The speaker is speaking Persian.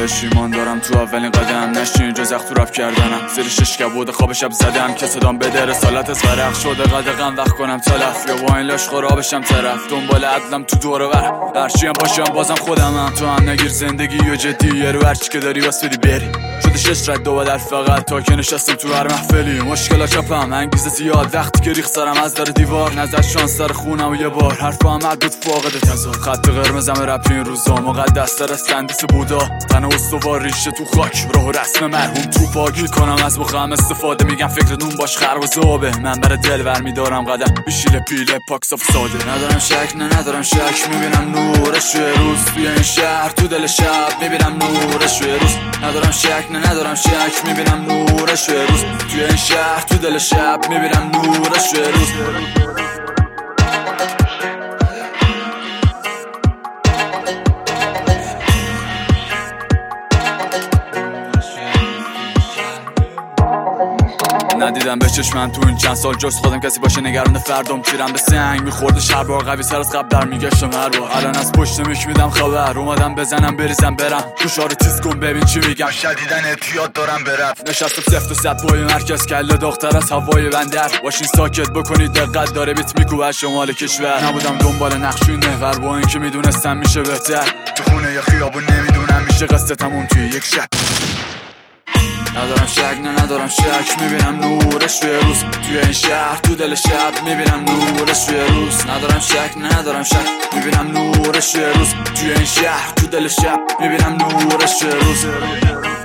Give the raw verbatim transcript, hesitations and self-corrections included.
بهش ایمان دارم تو اولین قدم نشین جز اخ تو رفت کردنم زیر شش کبود خواب شب زدم که صدام بده رسالت از غرق شده قدقم وقت کنم تلف یا با این لاش خرابشم طرف دنبال عدلم تو دور ور هرچی هم باشم بازم خودمم تو هم نگیر زندگی یا جدی یه رو هرچی که داری بس بدی بری شده شش رد دو بدل فقط تا که نشستم تو هر محفلی مشکل چپم انگیزه زیاد وقتی که ریخ سرم از در دیوار نظر شانس سر خونم و یه بار حرف هم عدد فاقد تضاد خط قرمزم رپ این روزا مقدس تر از تندیس بودا تن استوار ریشه تو خاک راه و رسم مرحوم تو پاکی کنم از مخم استفاده میگم فکر نون باش خرب و زابه من برای دل ور میدارم قدم بیشیل پیله پاک صاف ساده ندارم شک نه ندارم شک میبینم نورش روی روز توی این شهر تو دل شب میبینم نورش روی روز ندارم شک نه ندارم شک میبینم نورش روی روز توی این شهر تو دل شب میبینم نورش روی روز ندیدم به چشمم تو این چند سال جز خودم کسی باشه نگران فردام تیرم به سنگ میخورده شهر بار قوی تر از قبل در میگشتم هر بار الان از پشت میک میدم خبر اومدم بزنم بریزم برم گوشارو تیز کن ببین چی میگم شدیدن اعتیاد دارم برفت نشستم سفت و سد پای مرکز کله داختر از هوای بندر باشین ساکت بکنید دقت داره بیت میکوبه شمال کشور نبودم دنبال نقشوی محور با اینکه میدونستم میشه بهتر تو خونه یا خیابون نمیدونم میشه قصه تموم توی یک شب ندارم شک نه ندارم شک میبینم نورش روی روز توی این شهر تو دل شب میبینم نورش روی روز ندارم شک نه ندارم شک میبینم نورش روی روز توی این شهر تو دل شب میبینم نورش روی روز